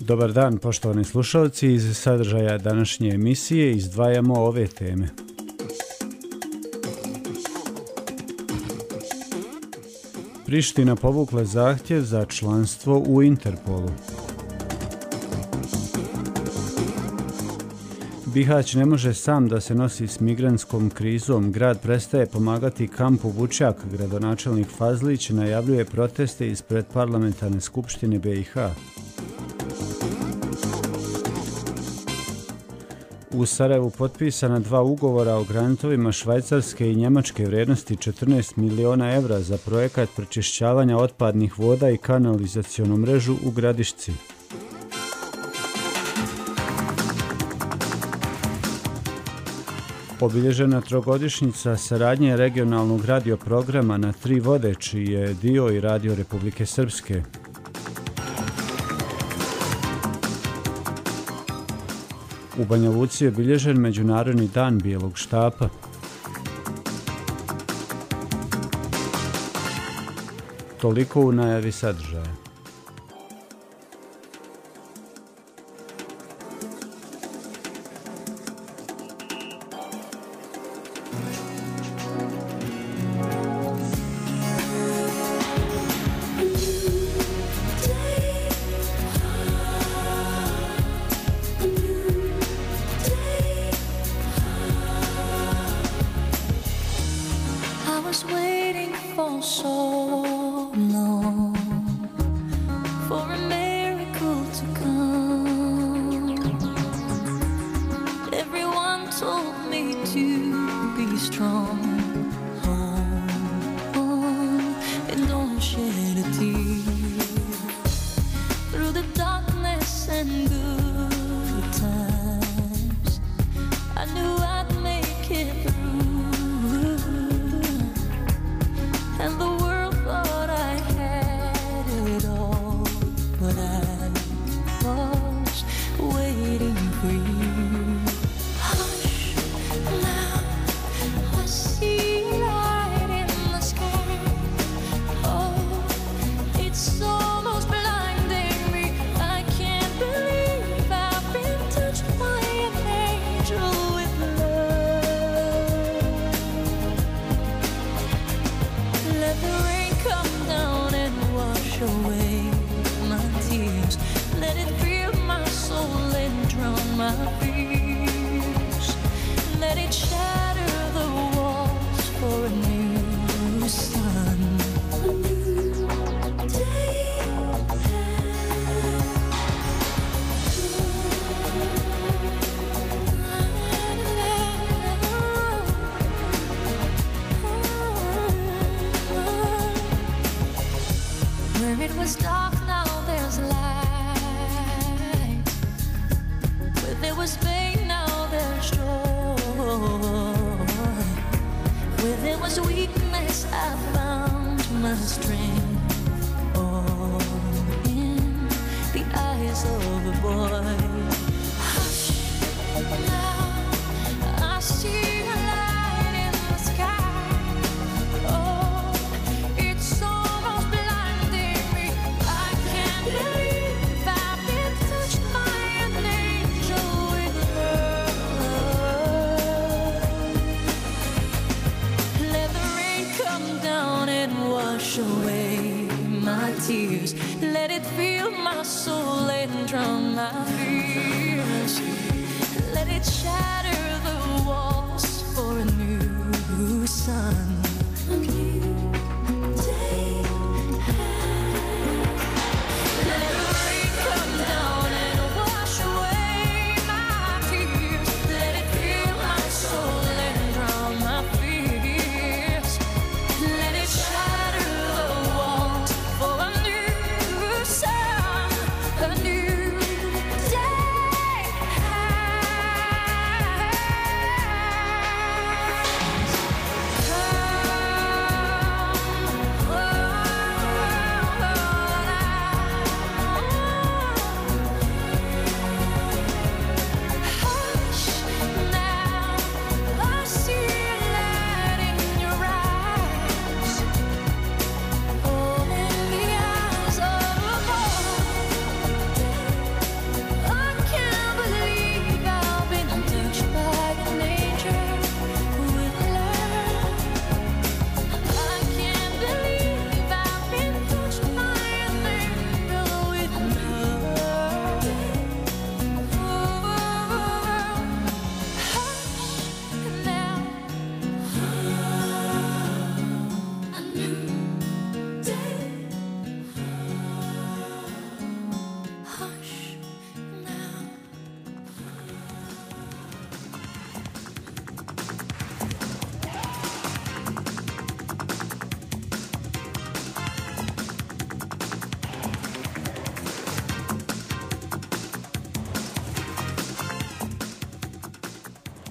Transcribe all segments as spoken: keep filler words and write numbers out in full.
Dobar dan, poštovani slušalci. Iz sadržaja današnje emisije izdvajamo ove teme. Priština povukla zahtjev za članstvo u Interpolu. Bihać ne može sam da se nosi s migrantskom krizom. Grad prestaje pomagati kampu Vučjak. Gradonačelnik Fazlić najavljuje proteste ispred parlamentarne skupštine B i H. U Sarajevu potpisana dva ugovora o grantovima Švajcarske i Njemačke vrijednosti četrnaest miliona evra za projekat pročišćavanja otpadnih voda i kanalizacionu mrežu u Gradišci. Obilježena trogodišnjica saradnje regionalnog radioprograma na tri vode, čiji je dio i Radio Republike Srpske. U Banja Luci je obilježen Međunarodni dan bijelog štapa. Toliko u najavi sadržaja.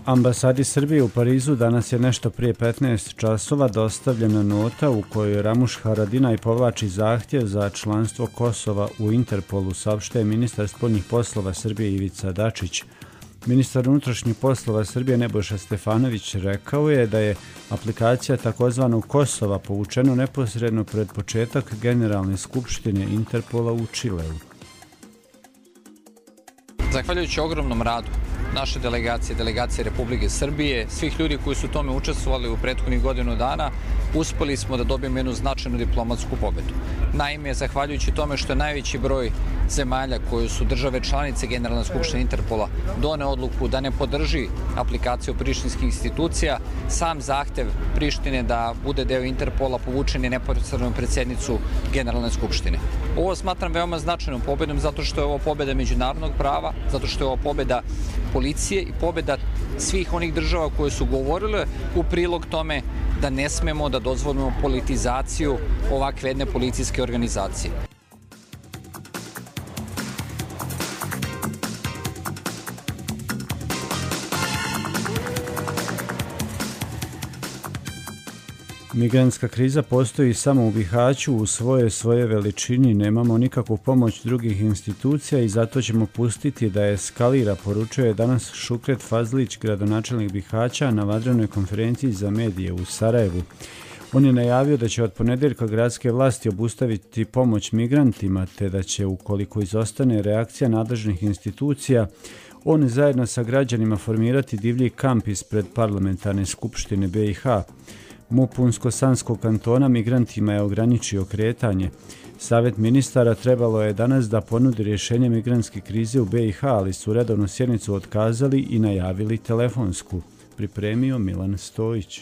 Ambasadi Srbije u Parizu danas je nešto prije petnaest časova dostavljena nota u kojoj Ramuš Haradinaj povlači zahtjev za članstvo Kosova u Interpolu, saopštuje ministar spoljnih poslova Srbije Ivica Dačić. Ministar unutrašnjih poslova Srbije Nebojša Stefanović rekao je da je aplikacija takozvanog Kosova povučeno neposredno pred početak Generalne skupštine Interpola u Čileu. Zahvaljujući ogromnom radu naše delegacije, delegacije Republike Srbije, svih ljudi koji su u tome učestvovali u prethodnih godinu dana, uspeli smo da dobijemo jednu značajnu diplomatsku pobedu. Naime, zahvaljujući tome što je najveći broj zemalja koje su države članice Generalne skupštine Interpola done odluku da ne podrži aplikaciju prištinskih institucija, sam zahtev Prištine da bude deo Interpola povučen je neposredno pred sednicu Generalne skupštine. Ovo smatram veoma značajnom pobedom zato što je ovo pobeda međunarodnog prava, zato što je ovo pobeda policije i pobeda svih onih država koje su govorile u prilog tome da ne smemo da dozvolimo politizaciju ovakve jedne policijske organizacije. Migrantska kriza postoji samo u Bihaću, u svojoj svoje veličini, nemamo nikakvu pomoć drugih institucija i zato ćemo pustiti da eskalira, poručuje danas Šukret Fazlić, gradonačelnik Bihaća, na vanrednoj konferenciji za medije u Sarajevu. On je najavio da će od ponedjeljka gradske vlasti obustaviti pomoć migrantima, te da će, ukoliko izostane reakcija nadležnih institucija, on zajedno sa građanima formirati divlji kamp ispred parlamentarne skupštine B i H. M U P Unsko-Sanskog kantona migrantima je ograničio kretanje. Savjet ministara trebalo je danas da ponudi rješenje migrantske krize u B i H, ali su redovnu sjednicu otkazali i najavili telefonsku. Pripremio Milan Stojić.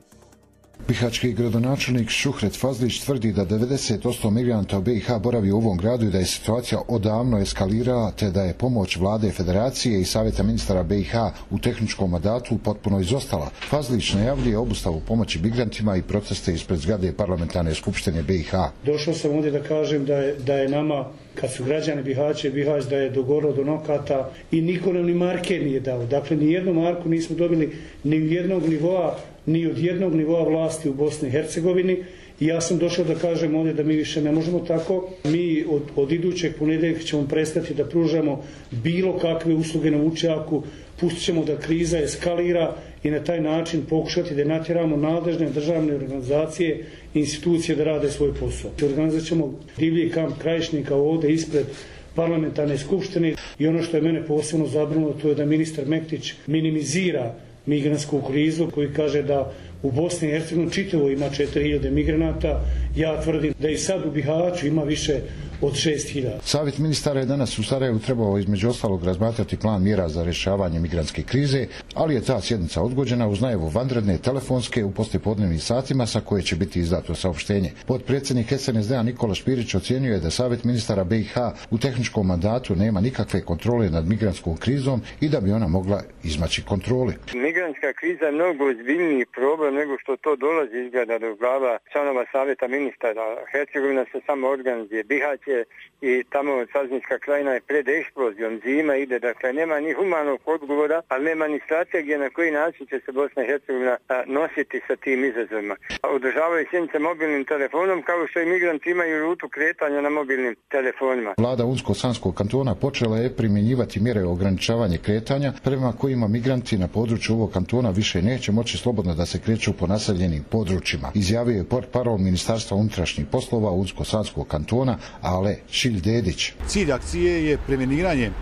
Bihaćki gradonačelnik Šukret Fazlić tvrdi da devedeset posto migranta u B i H boravi u ovom gradu i da je situacija odavno eskalirala, te da je pomoć vlade Federacije i Savjeta ministara B i H u tehničkom mandatu potpuno izostala. Fazlić najavljuje obustavu pomoći migrantima i proteste ispred zgrade parlamentarne skupštine B i H. Došao sam ovdje da kažem da je, da je nama, kad su građani Bihaća i Bihać, da je dogorilo do nokata i niko nam ni marke nije dao. Dakle, ni jednu marku nismo dobili ni u jednog nivoa, ni od jednog nivoa vlasti u Bosni i Hercegovini. I ja sam došao da kažem ovdje da mi više ne možemo tako. Mi od, od idućeg ponedjeljka ćemo prestati da pružamo bilo kakve usluge na Vučjaku, pustit ćemo da kriza eskalira i na taj način pokušati da natjeramo nadležne državne organizacije i institucije da rade svoj posao. Organizat ćemo divlji kamp krajišnika ovdje ispred parlamentarne skupštine i ono što je mene posebno zabrinulo, to je da ministar Mektić minimizira migrantsku krizu, koji kaže da u Bosni i Hercegovini čitavo ima četiri hiljade migranata. Ja tvrdim da i sad u Bihaću ima više od šest hiljada. Savjet ministara je danas u Sarajevu trebao između ostalog razmatrati plan mjera za rješavanje migrantske krize, ali je ta sjednica odgođena uz najavu vanredne telefonske u poslijepodnevnim satima sa koje će biti izdato saopštenje. Potpredsjednik S N S D-a Nikola Špirić ocjenjuje da Savjet ministara B i H u tehničkom mandatu nema nikakve kontrole nad migrantskom krizom i da bi ona mogla izmaći kontrole. Migrantska kriza je mnogo ozbiljniji problem nego što to dolazi izgleda do glava članova Savjeta ministara. Hercegovina se samo organizuje, Bihać i tamo Saznička krajina je pred eksplozijom, zima ide, dakle nema ni humanog odgovora, ali nema ni strategije na koji način će se Bosna i Hercegovina nositi sa tim izazovima. Održavaju sjednice mobilnim telefonom, kao što i migranti imaju rutu kretanja na mobilnim telefonima. Vlada Unsko-Sanskog kantona počela je primjenjivati mjere ograničavanja kretanja, prema kojima migranti na području ovog kantona više neće moći slobodno da se kreću po naseljenim područjima, izjavio je portparol Ministarstva unutrašnjih poslova Unsko-Sanskog kantona Ale Šilj-Dedić. Cilj akcije je preveniranje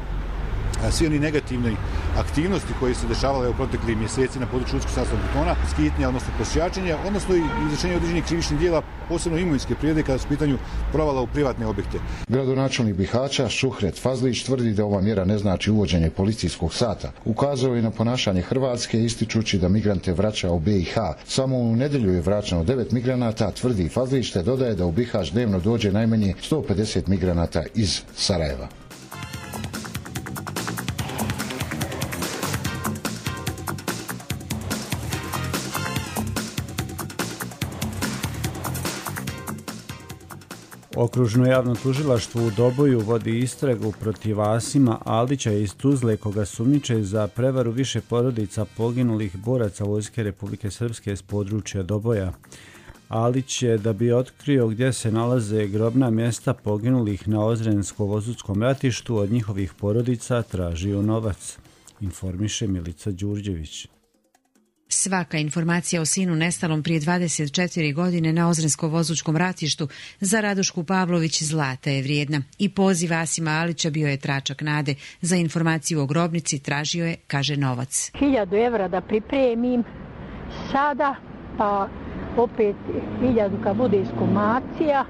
svi oni negativni aktivnosti koje se dešavale u proteklim mjeseci na području Unsko-Sanskog kantona, skitnja, odnosno prosjačenja, odnosno i izvršenje određenih krivičnih djela, posebno imovinske prirode kada su u pitanju provala u privatne objekte. Gradonačelnik Bihaća Šukret Fazlić tvrdi da ova mjera ne znači uvođenje policijskog sata. Ukazao je na ponašanje Hrvatske ističući da migrante vraća u B i H. Samo u nedjelju je vraćeno devet migranata, tvrdi Fazlić, te dodaje da u Bihać dnevno dođe najmanje sto pedeset migranata iz Sarajeva. Okružno javno tužilaštvo u Doboju vodi istragu protiv Asima Alića iz Tuzle, koga sumnjiče za prevaru više porodica poginulih boraca Vojske Republike Srpske s područja Doboja. Alić je, da bi otkrio gdje se nalaze grobna mjesta poginulih na Ozrensko-Vozutskom ratištu, od njihovih porodica tražio novac, informiše Milica Đurđević. Svaka informacija o sinu nestalom prije dvadeset četiri godine na Ozrensko-Vozučkom ratištu za Radošku Pavlović zlata je vrijedna i poziv Asima Alića bio je tračak nade. Za informaciju o grobnici tražio je, kaže, novac. Hiljadu evra da pripremim sada, pa opet hiljadu kad bude iskumacija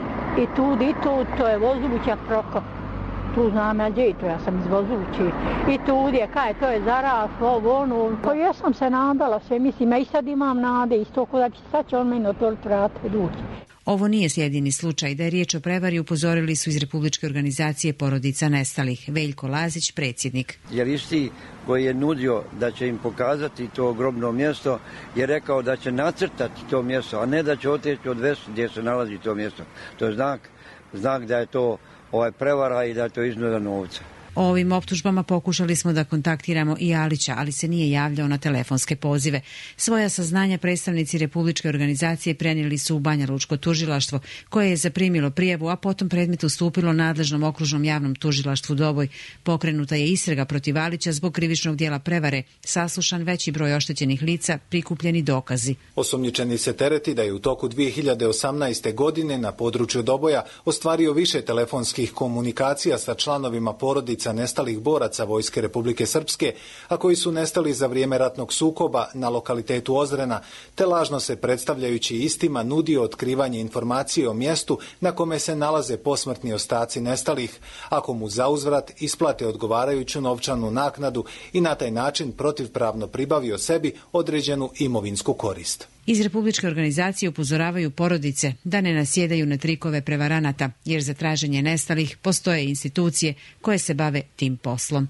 i tu i tu, to je Vozuća Prokop. Tu znam ja gdje je to, ja sam iz Vozući. I tu je, kaj, to je zaraslo, ovo, ono. Pa ja sam se nadala sve, mislim, ja i sad imam nade, isto ko da će, sad će on meni otvoriti vrata dući. Ovo nije jedini slučaj. Da je riječ o prevari upozorili su iz Republičke organizacije porodica nestalih. Veljko Lazić, predsjednik. Jer isti koji je nudio da će im pokazati to grobno mjesto je rekao da će nacrtati to mjesto, a ne da će otići odvesti gdje se nalazi to mjesto. To je znak, znak da je to ovaj prevara i da je to iznuda novca. O ovim optužbama pokušali smo da kontaktiramo i Alića, ali se nije javljao na telefonske pozive. Svoja saznanja predstavnici Republičke organizacije prenijeli su u Banja Lučko tužilaštvo, koje je zaprimilo prijavu, a potom predmet ustupilo nadležnom okružnom javnom tužilaštvu Doboj. Pokrenuta je istraga protiv Alića zbog krivičnog djela prevare, saslušan veći broj oštećenih lica, prikupljeni dokazi. Osumnjičeni se tereti da je u toku dvije hiljade osamnaeste. godine na području Doboja ostvario više telefonskih komunikacija sa članovima porodica nestalih boraca Vojske Republike Srpske, a koji su nestali za vrijeme ratnog sukoba na lokalitetu Ozrena, te lažno se predstavljajući istima nudio otkrivanje informacije o mjestu na kome se nalaze posmrtni ostaci nestalih, ako mu zauzvrat isplate odgovarajuću novčanu naknadu i na taj način protivpravno pribavio sebi određenu imovinsku korist. Iz Republičke organizacije upozoravaju porodice da ne nasjedaju na trikove prevaranata, jer za traženje nestalih postoje institucije koje se bave tim poslom.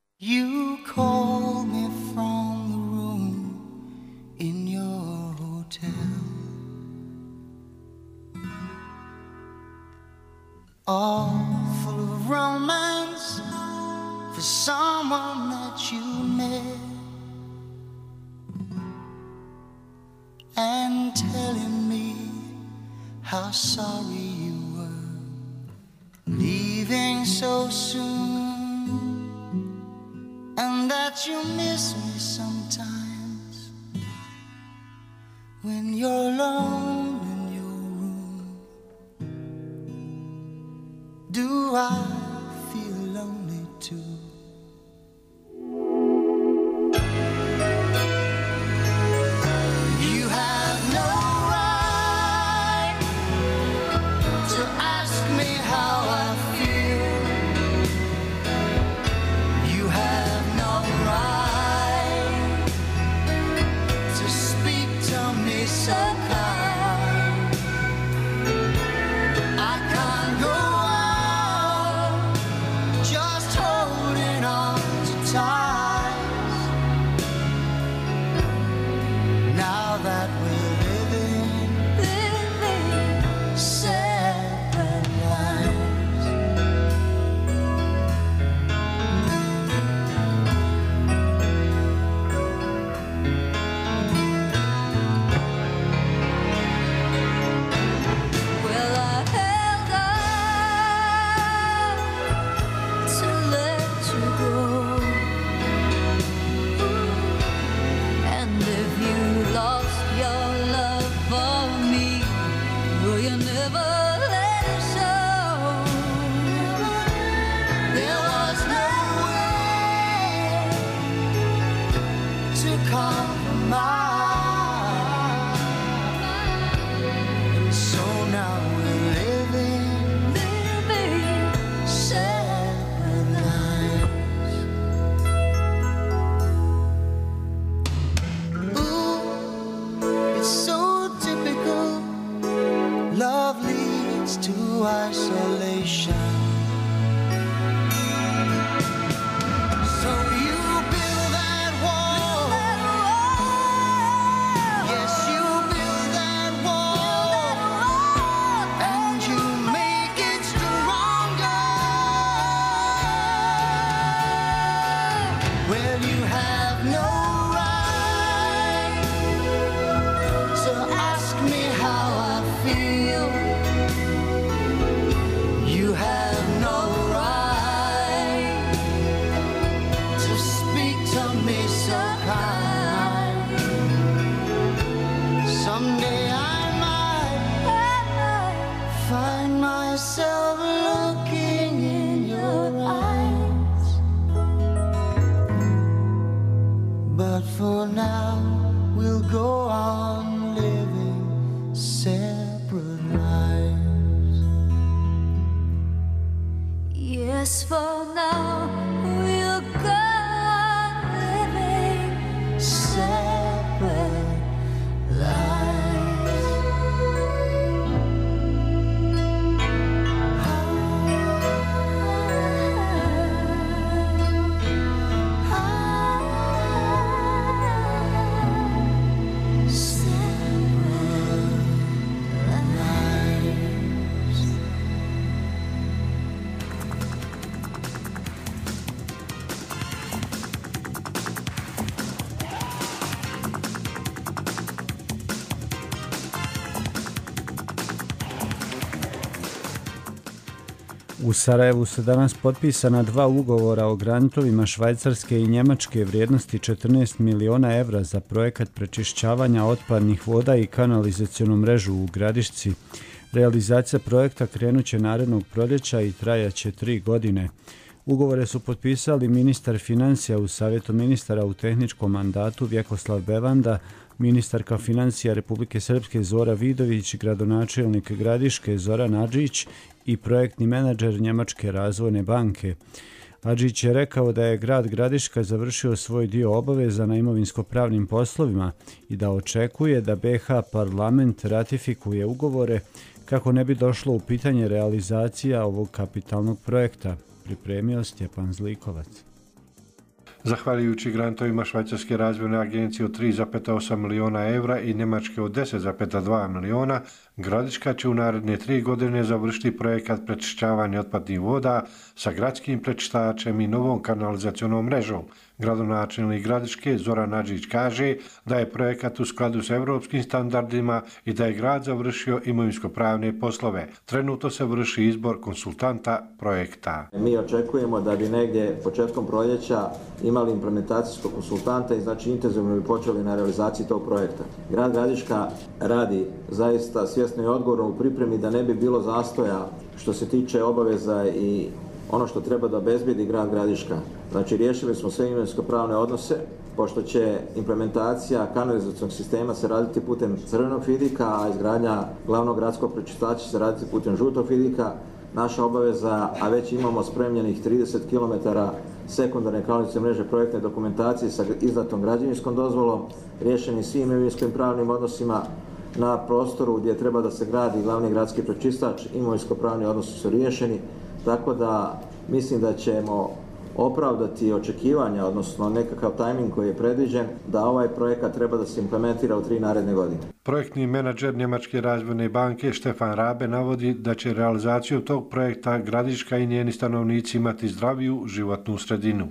You call me from the room in your hotel, all full of romance for someone that you met, and telling me how sorry you were leaving so soon, and that you miss me sometimes when you're alone in your room. Do I feel lonely too? Yes, you build that wall, and you made find myself looking in your eyes. But for now, we'll go on living separate lives. Yes, for now, we'll go on living separate lives. U Sarajevu su danas potpisana dva ugovora o grantovima Švajcarske i Njemačke vrijednosti četrnaest miliona evra za projekat prečišćavanja otpadnih voda i kanalizacionu mrežu u Gradišci. Realizacija projekta krenuće narednog proljeća i trajaće tri godine. Ugovore su potpisali ministar financija u Savjetu ministara u tehničkom mandatu Vjekoslav Bevanda, ministarka financija Republike Srpske Zora Vidović, gradonačelnik Gradiške Zoran Adžić i projektni menadžer Njemačke razvojne banke. Adžić je rekao da je grad Gradiška završio svoj dio obaveza na imovinsko-pravnim poslovima i da očekuje da be ha parlament ratifikuje ugovore kako ne bi došlo u pitanje realizacija ovog kapitalnog projekta, pripremio Stjepan Zlikovac. Zahvaljujući grantovima Švajcarske razvojne agencije od tri zarez osam miliona evra i Njemačke od deset zarez dva miliona, Gradiška će u naredne tri godine završiti projekat prečišćavanja otpadnih voda sa gradskim prečistačem i novom kanalizacionom mrežom. Gradonačelnik Gradiške Zoran Adžić kaže da je projekat u skladu s evropskim standardima i da je grad završio imovinsko-pravne poslove. Trenutno se vrši izbor konsultanta projekta. Mi očekujemo da bi negdje početkom proljeća imali implementacijskog konsultanta i znači intenzivno bi počeli na realizaciji tog projekta. Grad Gradiška radi zaista svjesno i odgovorno u pripremi da ne bi bilo zastoja što se tiče obaveza i ono što treba da obezbijedi grad Gradiška. Znači riješili smo sve imovinsko-pravne odnose, pošto će implementacija kanalizacionog sistema se raditi putem crvenog fidika, a izgradnja glavnog gradskog prečistača će se raditi putem žutog fidika. Naša obaveza, a već imamo spremljenih trideset kilometara sekundarne kanalizacione mreže projektne dokumentacije sa izdatom građevinskom dozvolom, riješeni svim imovinskim pravnim odnosima na prostoru gdje treba da se gradi glavni gradski prečistač, imovinsko-pravni odnosi su riješeni, tako da mislim da ćemo opravdati očekivanja, odnosno nekakav tajming koji je predviđen, da ovaj projekat treba da se implementira u tri naredne godine. Projektni menadžer Njemačke razvojne banke Stefan Rabe navodi da će realizaciju tog projekta Gradiška i njeni stanovnici imati zdraviju životnu sredinu.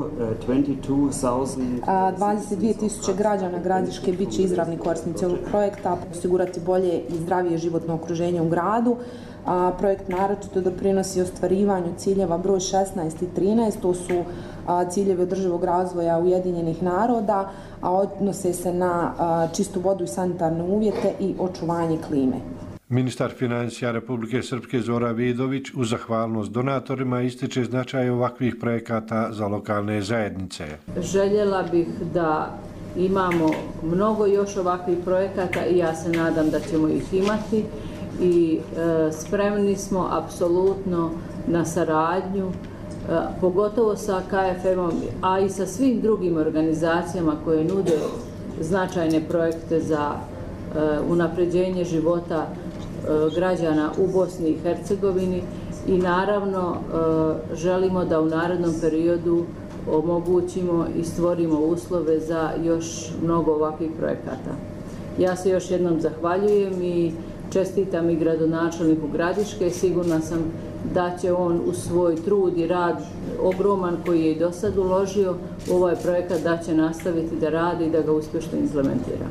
dvadeset dvije tisuće građana Gradiške bit će izravni korisnici ovog projekta, osigurati bolje i zdravije životno okruženje u gradu. A projekt naročito doprinosi ostvarivanju ciljeva broj šesnaest i trinaest, to su a, ciljevi održivog razvoja Ujedinjenih naroda, a odnose se na a, čistu vodu i sanitarne uvjete i očuvanje klime. Ministar financija Republike Srpske Zora Vidović u zahvalnost donatorima ističe značaj ovakvih projekata za lokalne zajednice. Željela bih da imamo mnogo još ovakvih projekata i ja se nadam da ćemo ih imati. I e, spremni smo apsolutno na saradnju, e, pogotovo sa ka ef em-om, a i sa svim drugim organizacijama koje nude značajne projekte za e, unapređenje života e, građana u Bosni i Hercegovini i naravno e, želimo da u narednom periodu omogućimo i stvorimo uslove za još mnogo ovakvih projekata. Ja se još jednom zahvaljujem i čestitam i gradonačelniku Gradiške. Sigurna sam da će on u svoj trud i rad ogroman koji je i do sad uložio u ovaj projekat da će nastaviti da radi i da ga uspješno implementira.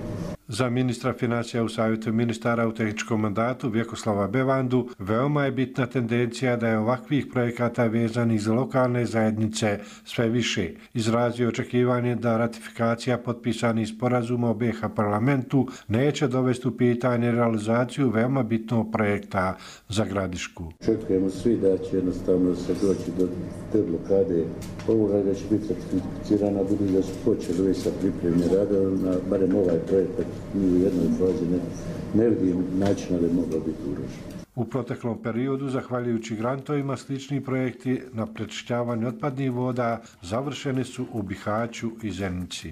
Za ministra financija u Savjetu ministara u tehničkom mandatu Vjekoslava Bevandu veoma je bitna tendencija da je ovakvih projekata vezanih za lokalne zajednice sve više. Izrazio očekivanje da ratifikacija potpisanih sporazuma o B iH parlamentu neće dovesti u pitanje realizaciju veoma bitnog projekta za Gradišku. Očekujemo svi da će jednostavno se doći do te blokade ovoga, da će biti ratificirana, budući da su počeli sa pripremni radovi na barem ovaj projekt. Mi u jednoj fazi ne, ne vidim načina da je mogao biti urošen. U proteklom periodu, zahvaljujući grantovima, slični projekti na prečišćavanju otpadnih voda završeni su u Bihaću i Zenici.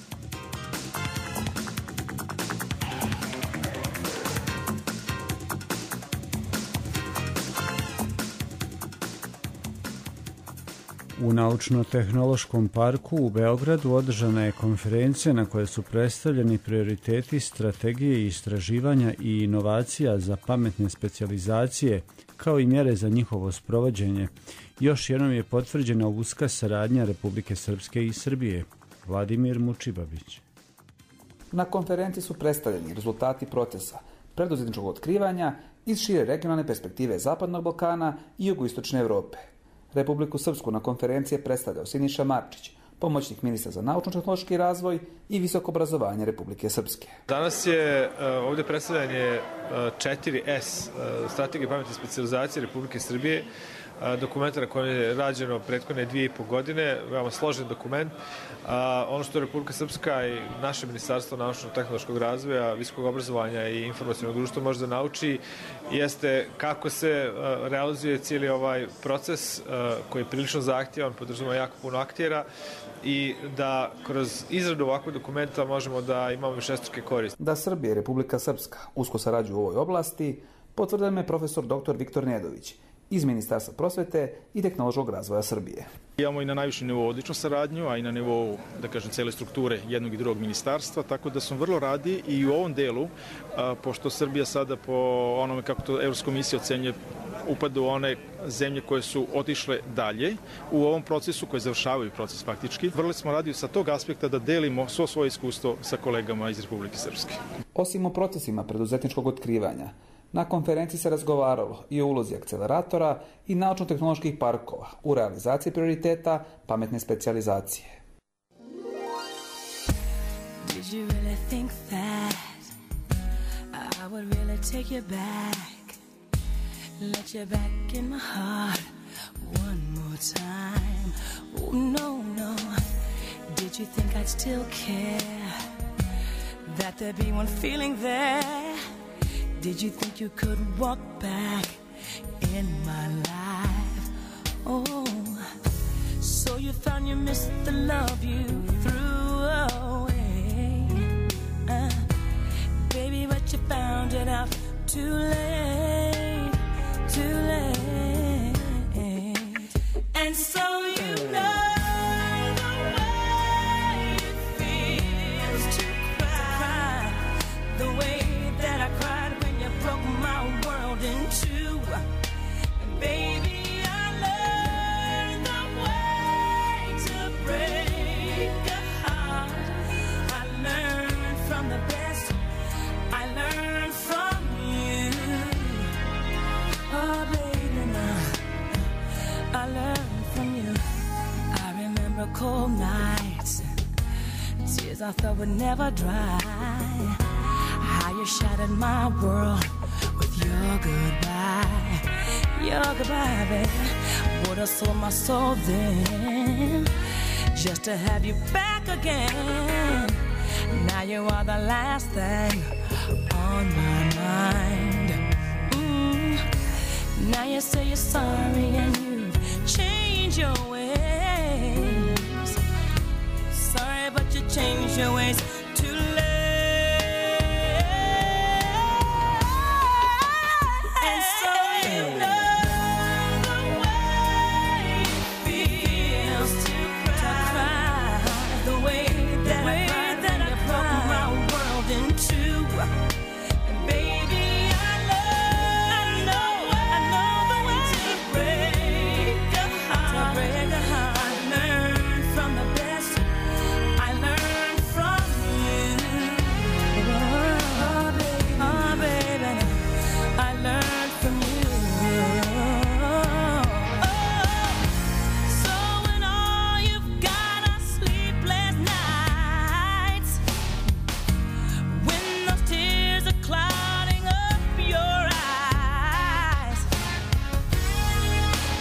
U Naučno-tehnološkom parku u Beogradu održana je konferencija na kojoj su predstavljeni prioriteti strategije istraživanja i inovacija za pametne specijalizacije, kao i mjere za njihovo sprovođenje. Još jednom je potvrđena uska saradnja Republike Srpske i Srbije. Vladimir Mučibabić. Na konferenciji su predstavljeni rezultati procesa preduzetničkog otkrivanja iz šire regionalne perspektive Zapadnog Balkana i jugoistočne Evrope. Republiku Srpsku na konferenciji je predstavljao Siniša Marčić, pomoćnik ministra za naučno-tehnološki razvoj i visoko obrazovanje Republike Srpske. Danas je ovdje predstavljanje četiri S, strategije pametne specijalizacije Republike Srbije, dokumenta na kojem je rađeno prethodne dvije i po godine, veoma složen dokument. Ono što Republika Srpska i naše Ministarstvo naučno-tehnološkog razvoja, visokog obrazovanja i informacionog društva može da nauči jeste kako se realizuje cijeli ovaj proces koji je prilično zahtjevan, podrazumeva jako puno aktera i da kroz izradu ovakvog dokumenta možemo da imamo višestruke koristi. Da Srbija i Republika Srpska usko sarađuju u ovoj oblasti, potvrdio je profesor doktor Viktor Nedović iz Ministarstva prosvete i tehnološkog razvoja Srbije. Imamo i na najvišem nivou odličnu saradnju, a i na nivou, da kažem, cele strukture jednog i drugog ministarstva, tako da smo vrlo radi i u ovom delu, a, pošto Srbija sada po onome kako to Evropska komisija ocenjuje upada u one zemlje koje su otišle dalje u ovom procesu, koje završavaju proces faktički. Vrlo smo radili sa tog aspekta da delimo svo svoje iskustvo sa kolegama iz Republike Srpske. Osim o procesima preduzetničkog otkrivanja, na konferenciji se razgovaralo i o ulozi akceleratora i naučno-tehnoloških parkova u realizaciji prioriteta pametne specijalizacije. Did you really think that I would really take you back, let you back in my heart one more time? Oh no, no. Did you think I'd still care, that there'd be one feeling there? Did you think you could walk back in my life? Oh, so you found you missed the love you threw away, uh, baby, but you found it out too late, too late, and so you know. Cold nights, tears I thought would never dry. How you shattered my world with your goodbye, your goodbye, baby. Would have sold my soul then, just to have you back again. Now you are the last thing on my mind. Mm. Now you say you're sorry and you've changed your ways. Sorry, but you changed your ways too late. And so you know the way it feels to cry, the way that the way I cried that I broke my world in two. And baby, I love, I know, I know the way to break a heart, to break a heart. I learned from the best. I learned from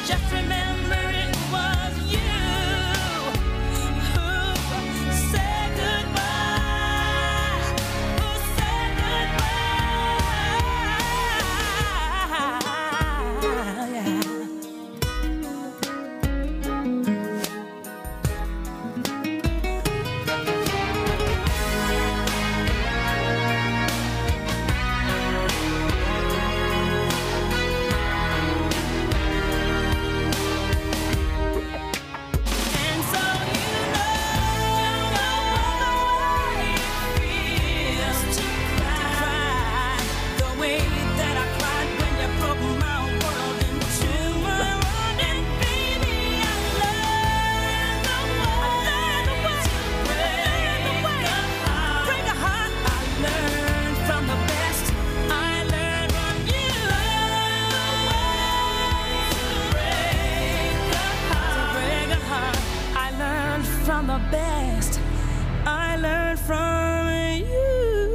Just remember it was you who said goodbye, who said goodbye, yeah. From the best I learned from you.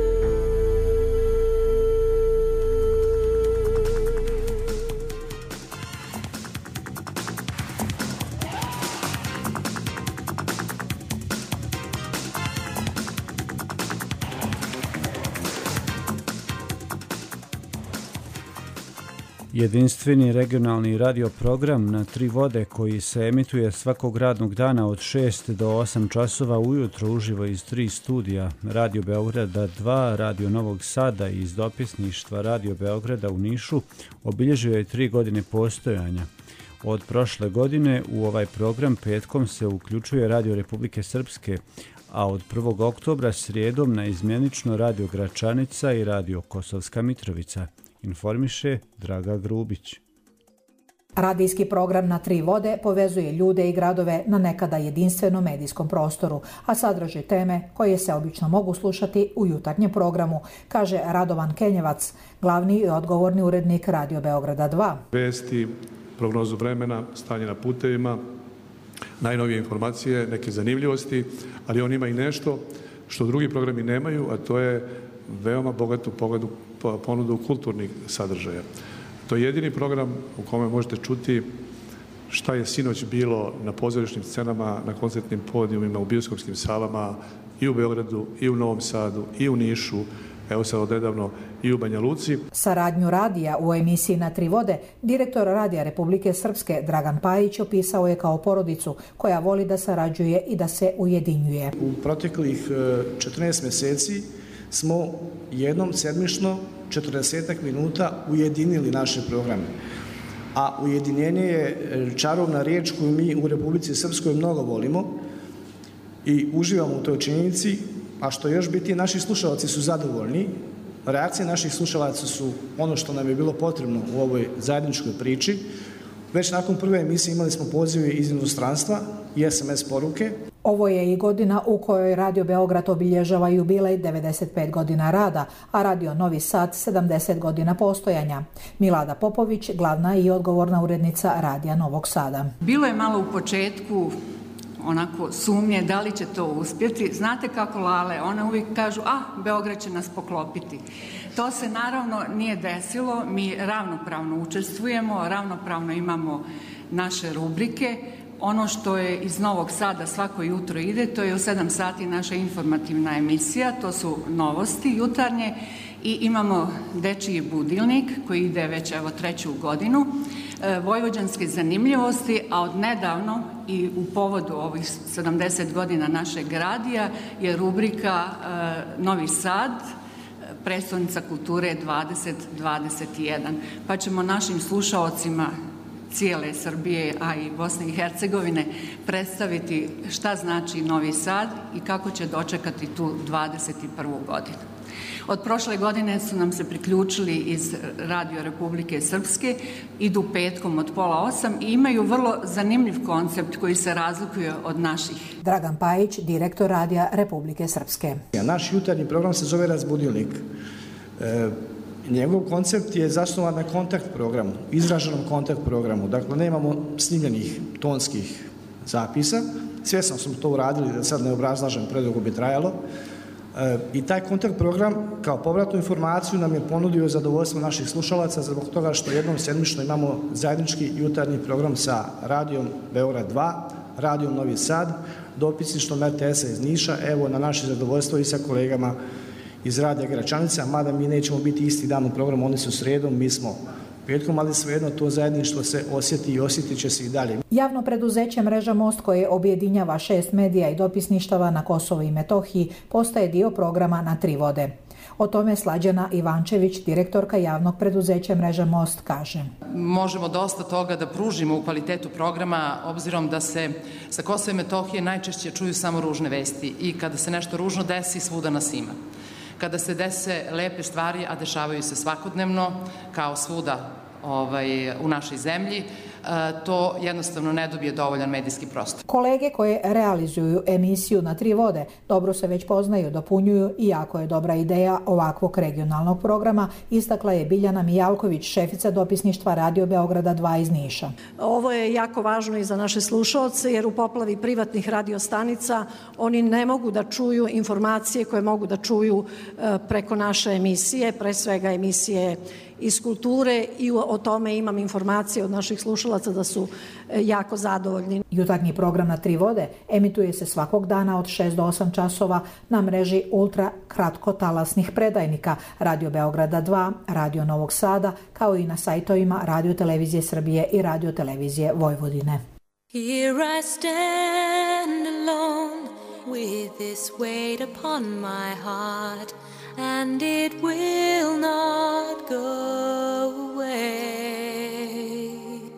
Jedinstveni regionalni radio program na tri vode koji se emituje svakog radnog dana od šest do osam časova ujutro uživo iz tri studija Radio Beograda dva, Radio Novog Sada i iz dopisništva Radio Beograda u Nišu obilježio je tri godine postojanja. Od prošle godine u ovaj program petkom se uključuje Radio Republike Srpske, a od prvog oktobra srijedom na izmjenično Radio Gračanica i Radio Kosovska Mitrovica. Informiše Draga Grubić. Radijski program na tri vode povezuje ljude i gradove na nekada jedinstvenom medijskom prostoru, a sadrži teme koje se obično mogu slušati u jutarnjem programu, kaže Radovan Kenjevac, glavni i odgovorni urednik Radio Beograda dva. Vesti, prognozu vremena, stanje na putevima, najnovije informacije, neke zanimljivosti, ali on ima i nešto što drugi programi nemaju, a to je veoma bogatu pogledu ponudu kulturnih sadržaja. To je jedini program u kome možete čuti šta je sinoć bilo na pozorišnim scenama, na koncertnim podijumima, u bioskopskim salama i u Beogradu, i u Novom Sadu, i u Nišu, evo sad odnedavno i u Banja Luci. Saradnju radija u emisiji Na tri vode direktor Radija Republike Srpske Dragan Pajić opisao je kao porodicu koja voli da sarađuje i da se ujedinjuje. U proteklih četrnaest mjeseci smo jednom sedmično četrdesetak minuta ujedinili naše programe. A ujedinjenje je čarovna riječ koju mi u Republici Srpskoj mnogo volimo i uživamo u toj činjenici, a što još biti, naši slušalci su zadovoljni. Reakcije naših slušalaca su ono što nam je bilo potrebno u ovoj zajedničkoj priči. Već nakon prve emisije imali smo pozive iz inostranstva i es em es poruke. Ovo je i godina u kojoj Radio Beograd obilježava jubilej devedeset pet godina rada, a Radio Novi Sad sedamdeset godina postojanja. Milada Popović, glavna i odgovorna urednica Radija Novog Sada. Bilo je malo u početku onako sumnje da li će to uspjeti. Znate kako Lale, one uvijek kažu, a Beograd će nas poklopiti. To se naravno nije desilo, mi ravnopravno učestvujemo, ravnopravno imamo naše rubrike. Ono što je iz Novog Sada svako jutro ide, to je u sedam sati naša informativna emisija, to su novosti jutarnje i imamo dečiji budilnik koji ide već evo treću godinu, e, vojvođanske zanimljivosti, a od nedavno i u povodu ovih sedamdeset godina našeg radija je rubrika e, Novi Sad, predstavnica kulture dvadeset dvadeset jedan, pa ćemo našim slušaocima cijele Srbije, a i Bosne i Hercegovine predstaviti šta znači Novi Sad i kako će dočekati tu dvadeset prvu godinu. Od prošle godine su nam se priključili iz Radio Republike Srpske, idu petkom od pola osam i imaju vrlo zanimljiv koncept koji se razlikuje od naših. Dragan Pajić, direktor Radija Republike Srpske. Naš jutarnji program se zove Razbudilnik. E, njegov koncept je zasnovan na kontakt programu, izraženom kontakt programu. Dakle, nemamo snimljenih tonskih zapisa. Svjesno smo to uradili, da sad ne obrazlažem, predugo bi trajalo. I taj kontakt program kao povratnu informaciju nam je ponudio zadovoljstvo naših slušalaca zbog toga što jednom sedmično imamo zajednički jutarnji program sa radijom Beograd dva, radijom Novi Sad, dopisništvom er te esa iz Niša, evo na naše zadovoljstvo i sa kolegama iz radija Gračanica, mada mi nećemo biti isti dan u programu, oni su sredom, mi smo petkom, ali svejedno to zajedništvo se osjeti i osjetit će se i dalje. Javno preduzeće Mreža Most, koje objedinjava šest medija i dopisništava na Kosovu i Metohiji, postaje dio programa Na tri vode. O tome Slađana Ivančević, direktorka javnog preduzeća Mreža Most, kaže. Možemo dosta toga da pružimo u kvalitetu programa, obzirom da se sa Kosova i Metohije najčešće čuju samo ružne vesti i kada se nešto ružno desi, svuda nas ima. Kada se dese lepe stvari, a dešavaju se svakodnevno, kao svuda ovaj, u našoj zemlji, to jednostavno ne dobije dovoljan medijski prostor. Kolege koje realizuju emisiju Na tri vode dobro se već poznaju, dopunjuju i jako je dobra ideja ovakvog regionalnog programa, istakla je Biljana Mijalković, šefica dopisništva Radio Beograda dva iz Niša. Ovo je jako važno i za naše slušaoce, jer u poplavi privatnih radiostanica oni ne mogu da čuju informacije koje mogu da čuju preko naše emisije, pre svega emisije iz kulture, i o tome imam informacije od naših slušalaca da su jako zadovoljni. Jutarnji program Na tri vode emituje se svakog dana od šest do osam časova na mreži ultra kratkotalasnih predajnika Radio Beograda dva, Radio Novog Sada, kao i na sajtovima Radio Televizije Srbije i Radio Televizije Vojvodine. Here I stand alone with this weight upon my heart, and it will not go away.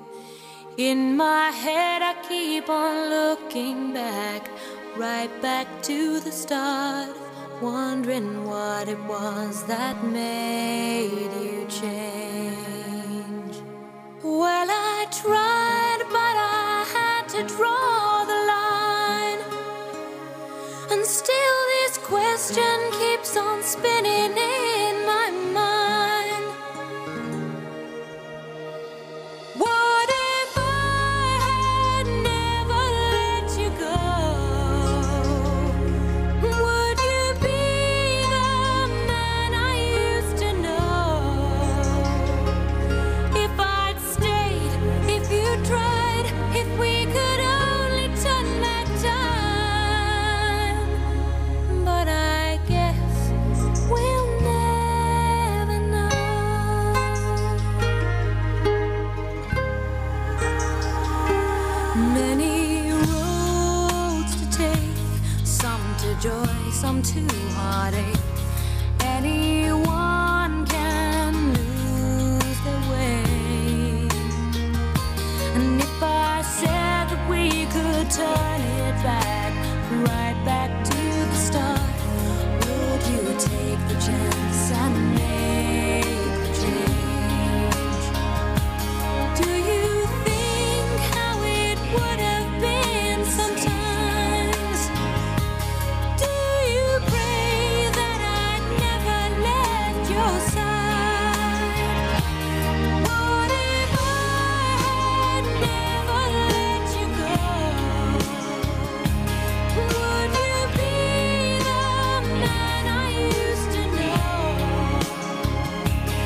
In my head I keep on looking back, right back to the start, wondering what it was that made you change. Well, I tried, but I had to draw the line, and still this question keeps on spinning in my mind. What if I had never let you go? Would you be the man I used to know? If I'd stayed, if you tried, if we could only turn back time. But I guess we'll never know. Many roads to take, some to joy, some to heartache. Anyone can lose their way. And if I said that we could turn it back, right back to the start, would you take the chance and make the change? Do you think how it would have been sometimes? Do you pray that I'd never left your side? What if I had never let you go? Would you be the man I used to know?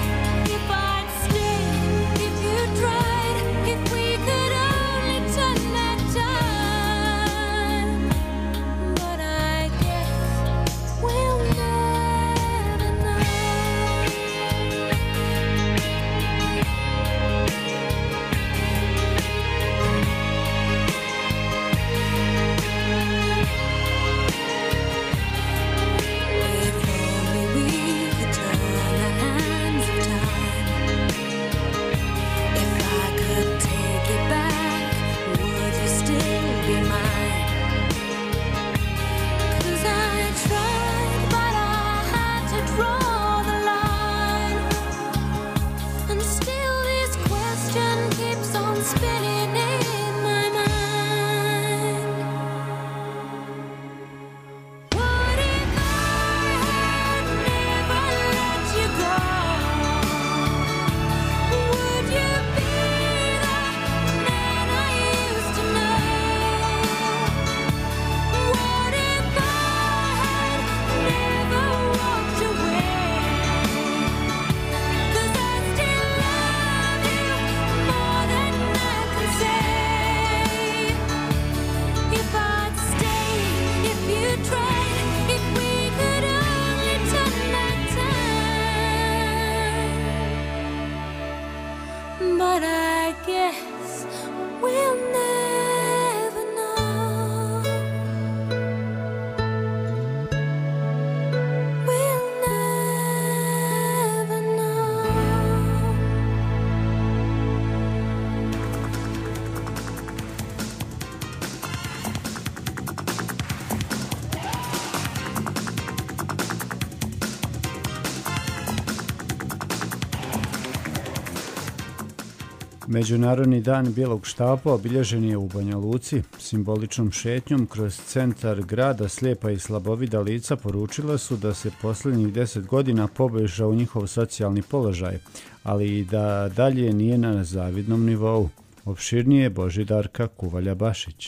Međunarodni dan bijelog štapa obilježen je u Banja Luci. Simboličnom šetnjom kroz centar grada slijepa i slabovida lica poručila su da se posljednjih deset godina poboljšao njihov socijalni položaj, ali i da dalje nije na zavidnom nivou. Opširnije Božidarka Kuvalja-Bašić.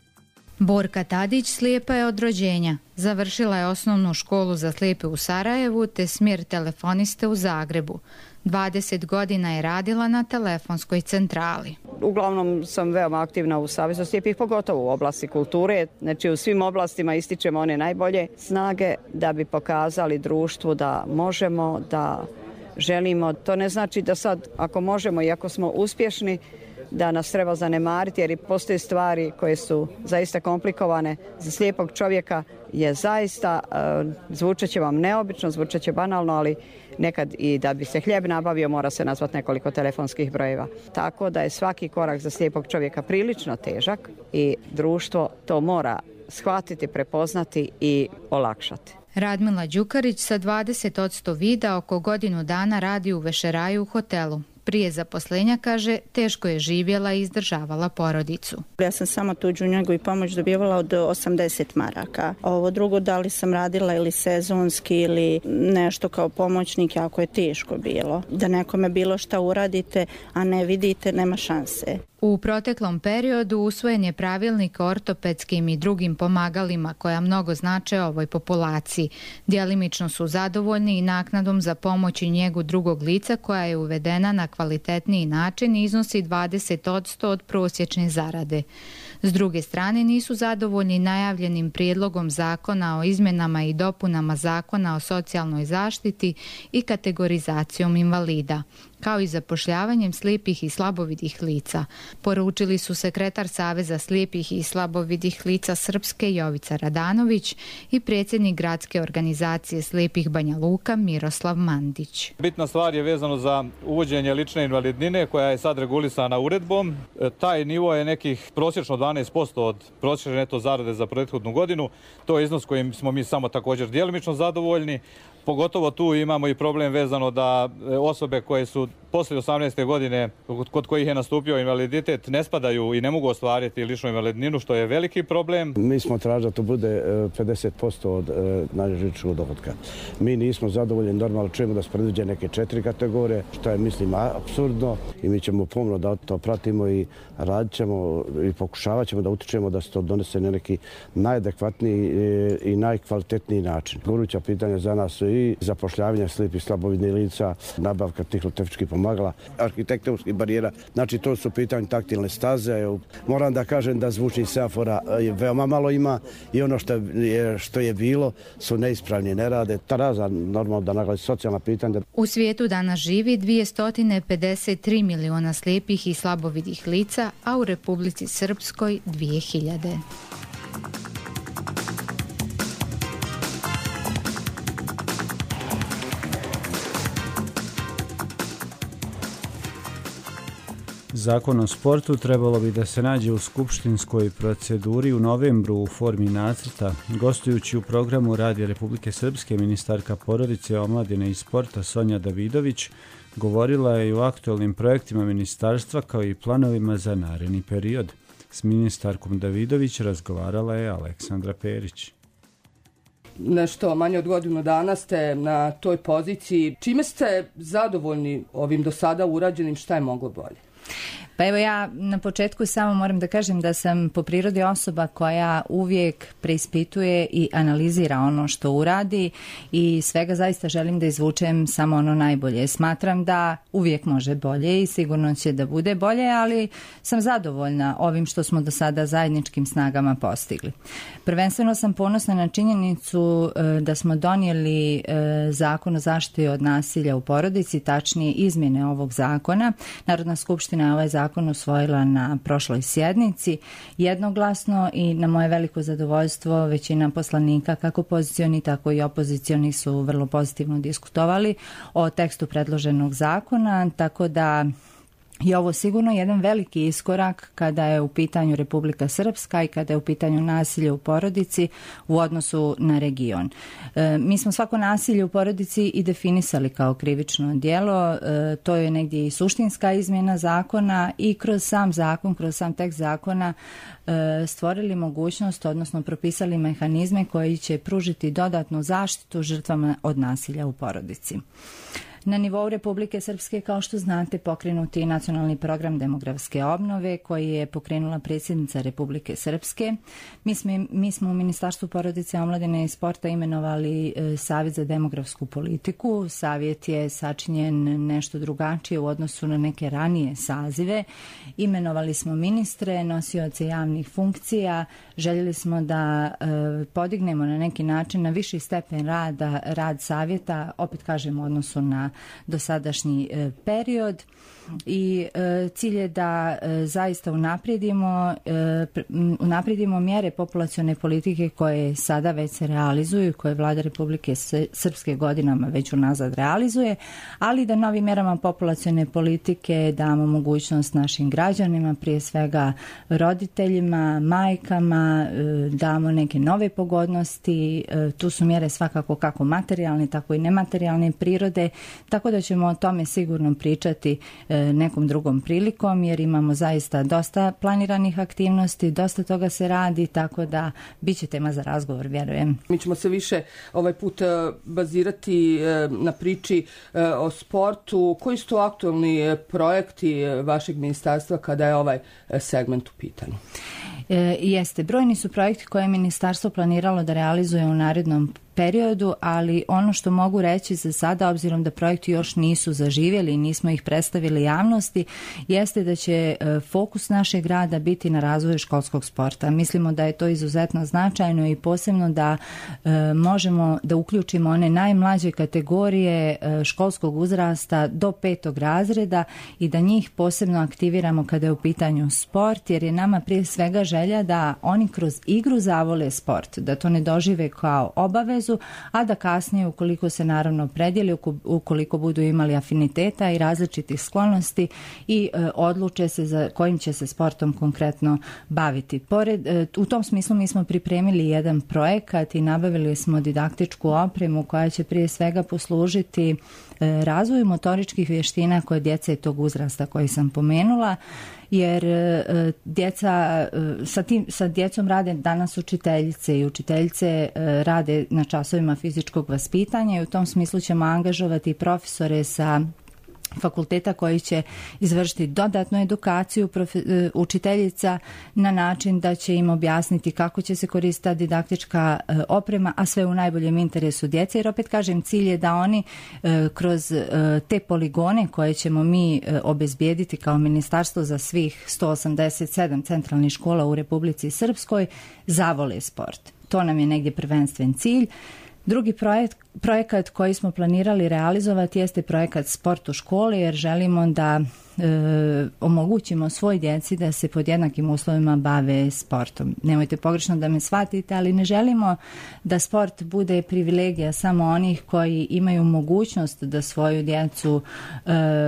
Borka Tadić slijepa je od rođenja. Završila je osnovnu školu za slijepe u Sarajevu te smjer telefoniste u Zagrebu. dvadeset godina je radila na telefonskoj centrali. Uglavnom sam veoma aktivna u Savezu slijepih, pogotovo u oblasti kulture. Znači u svim oblastima ističemo one najbolje snage da bi pokazali društvu da možemo, da želimo. To ne znači da sad ako možemo i ako smo uspješni da nas treba zanemariti, jer i postoje stvari koje su zaista komplikovane. Za slijepog čovjeka je zaista, zvučat će vam neobično, zvučat će banalno, ali nekad i da bi se hljeb nabavio mora se nazvati nekoliko telefonskih brojeva. Tako da je svaki korak za slijepog čovjeka prilično težak i društvo to mora shvatiti, prepoznati i olakšati. Radmila Đukarić sa dvadeset posto vida oko godinu dana radi u vešeraju u hotelu. Prije zaposlenja, kaže, teško je živjela i izdržavala porodicu. Ja sam samo tuđu njegu i pomoć dobivala od osamdeset maraka. Ovo drugo, da li sam radila ili sezonski ili nešto kao pomoćnik, jako je teško bilo. Da nekome bilo šta uradite, a ne vidite, nema šanse. U proteklom periodu usvojen je pravilnik o ortopedskim i drugim pomagalima koja mnogo znače ovoj populaciji. Djelimično su zadovoljni i naknadom za pomoć i njegu drugog lica koja je uvedena na kvalitetniji način i iznosi dvadeset posto od prosječne zarade. S druge strane nisu zadovoljni najavljenim prijedlogom zakona o izmjenama i dopunama zakona o socijalnoj zaštiti i kategorizacijom invalida, kao i zapošljavanjem slijepih i slabovidih lica, poručili su sekretar Saveza slijepih i slabovidih lica Srpske Jovica Radanović i predsjednik gradske organizacije slijepih Banja Luka Miroslav Mandić. Bitna stvar je vezano za uvođenje lične invalidnine koja je sad regulisana uredbom. Taj nivo je nekih prosječno dvanaest posto od prosječne neto zarade za prethodnu godinu. To je iznos kojim smo mi samo također djelimično zadovoljni. Pogotovo tu imamo i problem vezano da osobe koje su poslije osamnaeste godine kod kojih je nastupio invaliditet ne spadaju i ne mogu ostvariti ličnu invalidninu, što je veliki problem. Mi smo tražili da to bude pedeset posto od najnižeg dohotka. Mi nismo zadovoljni, normalno čujemo da se predviđa neke četiri kategorije, što je mislim apsurdno i mi ćemo pomno da to pratimo i radit ćemo i pokušavat ćemo da utičemo da se to donese na neki najadekvatniji i najkvalitetniji način. Goruća pitanja za nas su i zapošljavanje slijepih slabovidnih lica, nabavka tihlotehničkih pomagala, arhitektonskih barijera. Znači to su pitanje taktilne staze. Moram da kažem da zvučnih semafora veoma malo ima i ono što je, što je bilo su neispravni, ne rade. Ta raza normalno da naglasi socijalna pitanja. U svijetu danas živi dvjesto pedeset tri miliona slijepih i slabovidih lica, a u Republici Srpskoj dvije hiljade. Zakon o sportu trebalo bi da se nađe u skupštinskoj proceduri u novembru u formi nacrta. Gostujući u programu Radija Republike Srpske, ministarka porodice, omladine i sporta Sonja Davidović govorila je i o aktualnim projektima ministarstva kao i planovima za naredni period. S ministarkom Davidović razgovarala je Aleksandra Perić. Nešto manje od godinu dana ste na toj poziciji. Čime ste zadovoljni ovim do sada urađenim, šta je moglo bolje? Pa evo ja na početku samo moram da kažem da sam po prirodi osoba koja uvijek preispituje i analizira ono što uradi i svega zaista želim da izvučem samo ono najbolje. Smatram da uvijek može bolje i sigurno će da bude bolje, ali sam zadovoljna ovim što smo do sada zajedničkim snagama postigli. Prvenstveno sam ponosna na činjenicu da smo donijeli zakon o zaštiti od nasilja u porodici, tačnije izmjene ovog zakona. Narodna skupština je ovaj zakon usvojila na prošloj sjednici jednoglasno i na moje veliko zadovoljstvo većina poslanika, kako pozicioni tako i opozicioni, su vrlo pozitivno diskutovali o tekstu predloženog zakona, tako da I ovo sigurno jedan veliki iskorak kada je u pitanju Republika Srpska i kada je u pitanju nasilje u porodici u odnosu na region. E, mi smo svako nasilje u porodici i definisali kao krivično djelo, e, to je negdje i suštinska izmjena zakona i kroz sam zakon, kroz sam tekst zakona e, stvorili mogućnost, odnosno propisali mehanizme koji će pružiti dodatnu zaštitu žrtvama od nasilja u porodici. Na nivou Republike Srpske, kao što znate, pokrenuti je nacionalni program demografske obnove koji je pokrenula predsjednica Republike Srpske. Mi smo, mi smo u Ministarstvu porodice, omladine i sporta imenovali e, Savjet za demografsku politiku. Savjet je sačinjen nešto drugačije u odnosu na neke ranije sazive. Imenovali smo ministre, nosioce javnih funkcija. Željeli smo da e, podignemo na neki način na viši stepen rada, rad savjeta, opet kažem u odnosu na dosadašnji e, period i e, cilj je da e, zaista unaprijedimo, e, unaprijedimo mjere populacione politike koje sada već se realizuju, koje Vlada Republike Srpske godinama već unazad realizuje, ali da novim mjerama populacione politike damo mogućnost našim građanima, prije svega roditeljima, majkama, e, damo neke nove pogodnosti. E, tu su mjere svakako kako materijalne, tako i nematerijalne prirode, tako da ćemo o tome sigurno pričati e, nekom drugom prilikom, jer imamo zaista dosta planiranih aktivnosti, dosta toga se radi, tako da bit će tema za razgovor, vjerujem. Mi ćemo se više ovaj put bazirati e, na priči e, o sportu. Koji su to aktualni projekti vašeg ministarstva kada je ovaj segment u pitanju? E, jeste, brojni su projekti koje je ministarstvo planiralo da realizuje u narednom periodu, ali ono što mogu reći za sada, obzirom da projekti još nisu zaživjeli i nismo ih predstavili javnosti, jeste da će fokus našeg rada biti na razvoju školskog sporta. Mislimo da je to izuzetno značajno i posebno da e, možemo da uključimo one najmlađe kategorije e, školskog uzrasta do petog razreda i da njih posebno aktiviramo kada je u pitanju sport, jer je nama prije svega želja da oni kroz igru zavole sport, da to ne dožive kao obavezu, a da kasnije, ukoliko se naravno predijeli, ukoliko budu imali afiniteta i različitih sklonosti i e, odluče se za kojim će se sportom konkretno baviti. Pored, e, u tom smislu mi smo pripremili jedan projekat i nabavili smo didaktičku opremu koja će prije svega poslužiti e, razvoju motoričkih vještina koje djece tog uzrasta koji sam pomenula, jer e, djeca, e, sa, tim, sa djecom rade danas učiteljice i učiteljice e, rade na časovima fizičkog vaspitanja i u tom smislu ćemo angažovati profesore sa fakulteta koji će izvršiti dodatnu edukaciju profe, učiteljica na način da će im objasniti kako će se koristiti didaktička e, oprema, a sve u najboljem interesu djece, jer opet kažem, cilj je da oni e, kroz e, te poligone koje ćemo mi e, obezbijediti kao ministarstvo za svih sto osamdeset sedam centralnih škola u Republici Srpskoj zavole sport. To nam je negdje prvenstven cilj. Drugi projekt, projekat koji smo planirali realizovati jeste projekat Sport u školi, jer želimo da e, omogućimo svoj djeci da se pod jednakim uslovima bave sportom. Nemojte pogrešno da me shvatite, ali ne želimo da sport bude privilegija samo onih koji imaju mogućnost da svoju djecu e,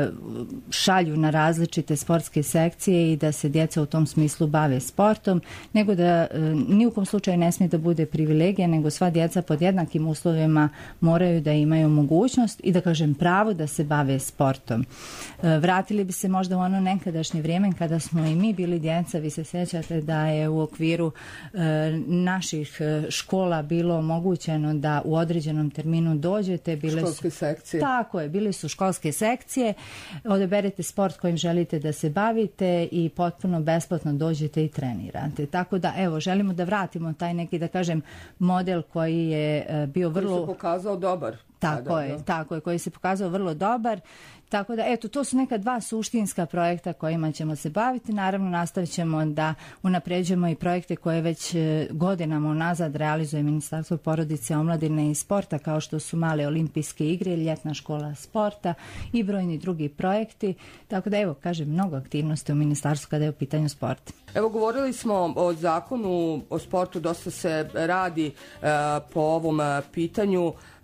šalju na različite sportske sekcije i da se djeca u tom smislu bave sportom, nego da e, ni u kom slučaju ne smije da bude privilegija, nego sva djeca pod jednakim uslovima moraju da imaju mogućnost i da kažem pravo da se bave sportom. E, vratili bi se možda u ono nekadašnje vrijeme kada smo i mi bili djeca. Vi se sjećate da je u okviru e, naših škola bilo omogućeno da u određenom terminu dođete. Bile školske su, sekcije. Tako je, bile su školske sekcije. Odaberete sport kojim želite da se bavite i potpuno besplatno dođete i trenirate. Tako da, evo, želimo da vratimo taj neki, da kažem, model koji je bio vrlo... Koji se pokazao dobar. Tako da, je, da. tako je, koji se pokazao vrlo dobar. Tako da, eto, to su neka dva suštinska projekta kojima ćemo se baviti. Naravno, nastavit ćemo da unapređujemo i projekte koje već godinama unazad realizuje Ministarstvo porodice, omladine i sporta, kao što su male olimpijske igre, ljetna škola sporta i brojni drugi projekti. Tako da, evo, kažem, mnogo aktivnosti u Ministarstvu kada je u pitanju sport. Evo, govorili smo o zakonu o sportu, dosta se radi e, po ovom pitanju.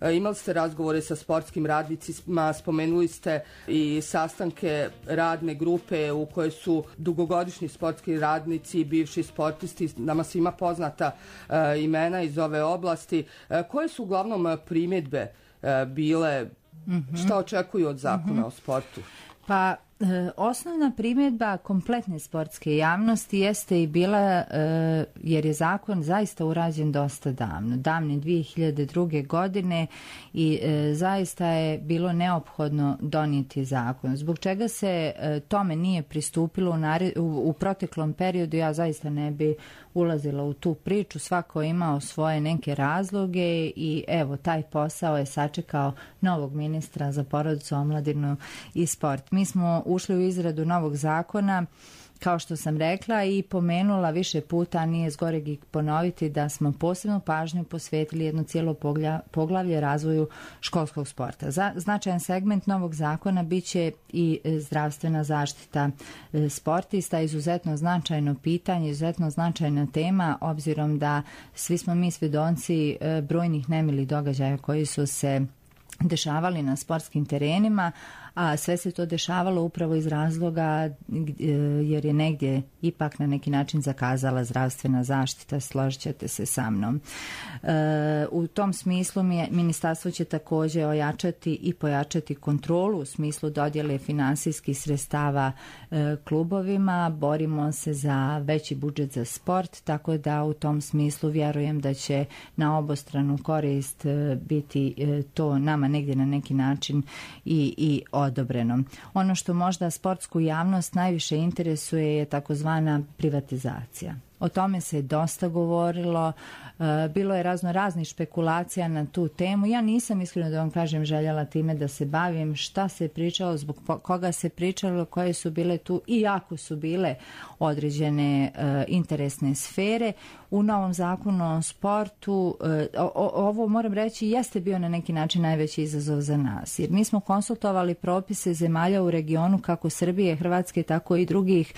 Imali ste razgovore sa sportskim radnicima, spomenuli ste i sastanke radne grupe u kojoj su dugogodišnji sportski radnici, bivši sportisti, nama svima poznata imena iz ove oblasti. Koje su uglavnom primjedbe bile, mm-hmm. šta očekuju od zakona mm-hmm. o sportu? Pa e, osnovna primjedba kompletne sportske javnosti jeste i bila, e, jer je zakon zaista urađen dosta davno, davne dvije hiljade druge. godine i e, zaista je bilo neophodno donijeti zakon. Zbog čega se e, tome nije pristupilo u, nare, u, u proteklom periodu, ja zaista ne bi ulazila u tu priču, svako je imao svoje neke razloge i evo, taj posao je sačekao novog ministra za porodicu, omladinu i sport. Mi smo ušli u izradu novog zakona, kao što sam rekla i pomenula više puta, a nije zgoreg i ponoviti, da smo posebnu pažnju posvetili jedno cijelo poglavlje razvoju školskog sporta. Za, značajan segment novog zakona biće i zdravstvena zaštita sportista, izuzetno značajno pitanje, izuzetno značajna tema, obzirom da svi smo mi svjedoci brojnih nemilih događaja koji su se dešavali na sportskim terenima, a sve se to dešavalo upravo iz razloga jer je negdje ipak na neki način zakazala zdravstvena zaštita, složit ćete se sa mnom. E, u tom smislu mi je, ministarstvo će također ojačati i pojačati kontrolu u smislu dodjele finansijskih sredstava e, klubovima, borimo se za veći budžet za sport, tako da u tom smislu vjerujem da će na obostranu korist e, biti e, to nama negdje na neki način i, i odobreno. Ono što možda sportsku javnost najviše interesuje je takozvana privatizacija. O tome se dosta govorilo, bilo je razno raznih špekulacija na tu temu. Ja nisam, iskreno da vam kažem, željela time da se bavim, šta se pričalo, zbog koga se pričalo, koje su bile tu i ako su bile određene interesne sfere. U novom zakonu o sportu, ovo moram reći, jeste bio na neki način najveći izazov za nas. Jer mi smo konsultovali propise zemalja u regionu, kako Srbije, Hrvatske, tako i drugih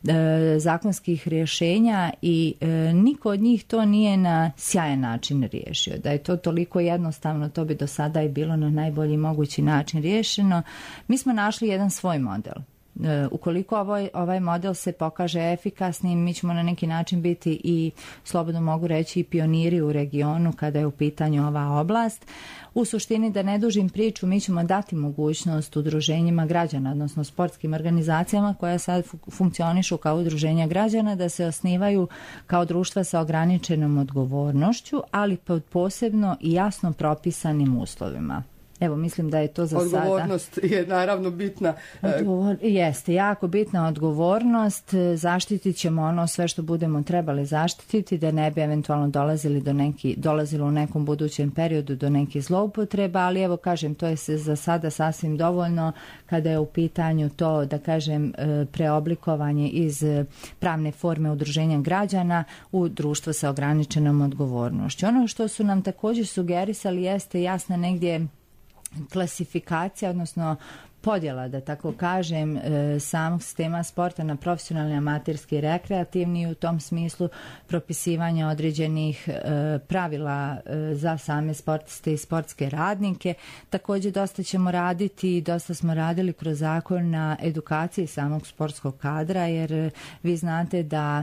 zakonskih rješenja i e, niko od njih to nije na sjajan način riješio. Da je to toliko jednostavno, to bi do sada i bilo na najbolji mogući način riješeno. Mi smo našli jedan svoj model. E, ukoliko ovaj, ovaj model se pokaže efikasnim, mi ćemo na neki način biti i, slobodno mogu reći, i pioniri u regionu kada je u pitanju ova oblast. U suštini, da ne dužim priču, mi ćemo dati mogućnost udruženjima građana, odnosno sportskim organizacijama koja sad funkcionišu kao udruženja građana, da se osnivaju kao društva sa ograničenom odgovornošću, ali pod posebno i jasno propisanim uslovima. Evo, mislim da je to za odgovornost sada... Odgovornost je naravno bitna. Odgovor... Jeste, jako bitna odgovornost. Zaštitit ćemo ono sve što budemo trebali zaštititi, da ne bi eventualno dolazili do neki, dolazilo u nekom budućem periodu do nekih zloupotreba, ali evo, kažem, to je se za sada sasvim dovoljno kada je u pitanju to, da kažem, preoblikovanje iz pravne forme udruženja građana u društvo sa ograničenom odgovornošću. Ono što su nam također sugerisali jeste jasna negdje klasifikacija, odnosno podjela, da tako kažem, samog sistema sporta na profesionalni, amaterski i rekreativni, u tom smislu propisivanja određenih pravila za same sportiste i sportske radnike. Također dosta ćemo raditi i dosta smo radili kroz zakon na edukaciji samog sportskog kadra, jer vi znate da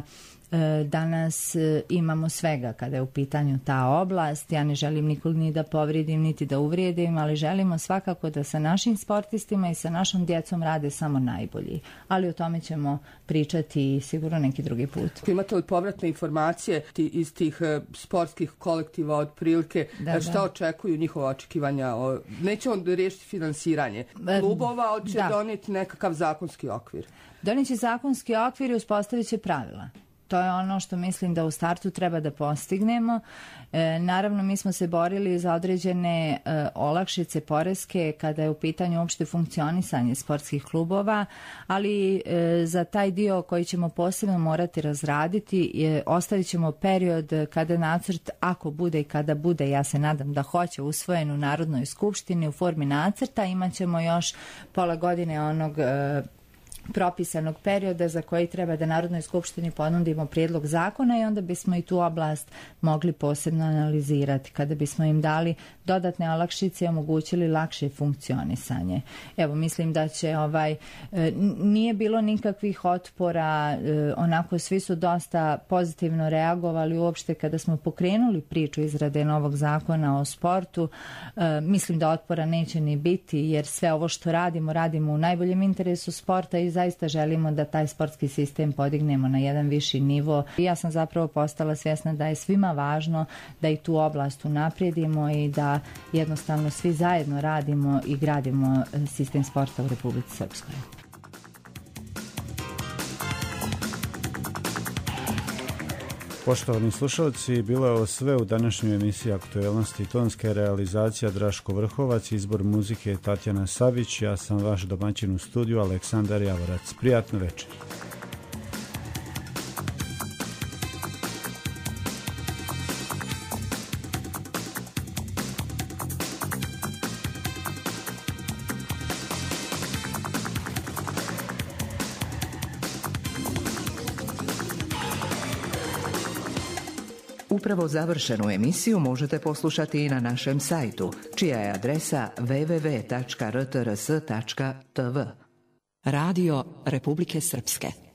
danas imamo svega kada je u pitanju ta oblast. Ja ne želim nikog ni da povrijedim niti da uvrijedim, ali želimo svakako da sa našim sportistima i sa našom djecom rade samo najbolji. Ali o tome ćemo pričati sigurno neki drugi put. Imate li povratne informacije iz tih sportskih kolektiva otprilike? Da, šta da. očekuju njihova očekivanja? Neće on riješiti finansiranje klubova, ali će da. donijeti nekakav zakonski okvir? Donijet će zakonski okvir i uspostavit će pravila. To je ono što mislim da u startu treba da postignemo. E, naravno, mi smo se borili za određene e, olakšice poreske kada je u pitanju uopšte funkcionisanje sportskih klubova, ali e, za taj dio koji ćemo posebno morati razraditi, je, ostavit ćemo period kada nacrt, ako bude i kada bude, ja se nadam da hoće, usvojen u Narodnoj skupštini u formi nacrta, imat ćemo još pola godine onog e, propisanog perioda za koji treba da Narodnoj skupštini ponudimo prijedlog zakona i onda bismo i tu oblast mogli posebno analizirati kada bismo im dali dodatne olakšice i omogućili lakše funkcionisanje. Evo, mislim da će ovaj, nije bilo nikakvih otpora, onako svi su dosta pozitivno reagovali uopšte kada smo pokrenuli priču izrade novog zakona o sportu. Mislim da otpora neće ni biti jer sve ovo što radimo, radimo u najboljem interesu sporta i zaista želimo da taj sportski sistem podignemo na jedan viši nivo. Ja sam zapravo postala svjesna da je svima važno da i tu oblast unaprijedimo i da jednostavno svi zajedno radimo i gradimo sistem sporta u Republici Srpskoj. Poštovani slušalci, bilo je ovo sve u današnjoj emisiji Aktuelnosti. Tonska realizacija Draško Vrhovac, izbor muzike Tatjana Savić, ja sam vaš domaćin u studiju Aleksandar Javorac. Prijatno večer. Upravo završenu emisiju možete poslušati i na našem sajtu, čija je adresa w w w tačka r t r s tačka t v. Radio Republike Srpske.